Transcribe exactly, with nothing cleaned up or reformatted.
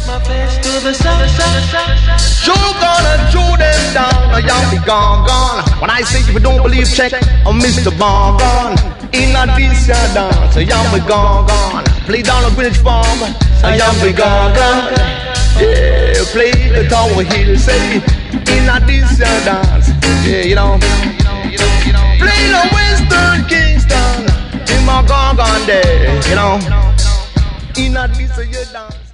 my face to the sun. You gonna chew them down, or y'all be gone, gone. When I say if you don't believe, check on Mister Bon Bon. In a this ya dance, so y'all be gone, gone. Play down the Greenwich Farm, so y'all be gone, gone. Yeah, play the Tower Hill, say in a this ya dance. Yeah, you know. Play the Western Kingston in my gone, gone day, you know. In a this ya dance.